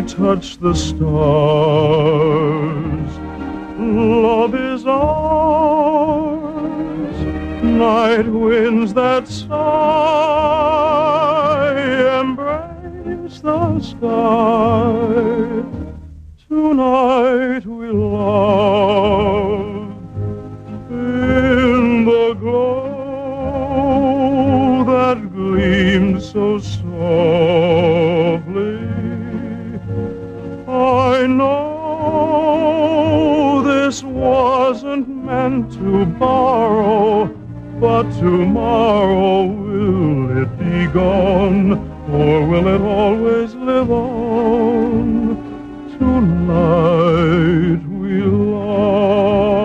touch the stars. Love is ours, night winds that sigh embrace the sky. Tonight we love in the glow that gleams so softly. I know this wasn't meant to borrow, but tomorrow will it be gone, or will it always live on? Tonight we love.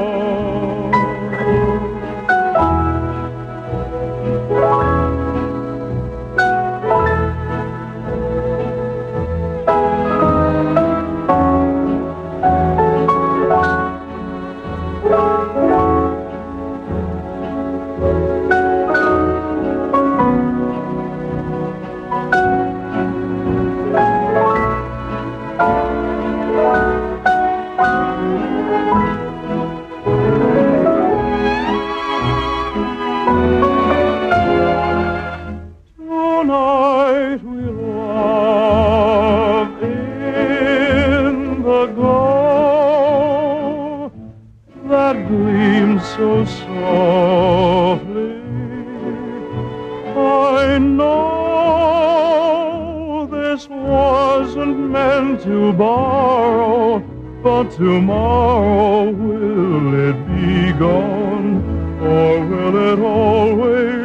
Tonight we love in the glow that gleams so softly. I know this wasn't meant to borrow, but tomorrow will it be gone, or will it always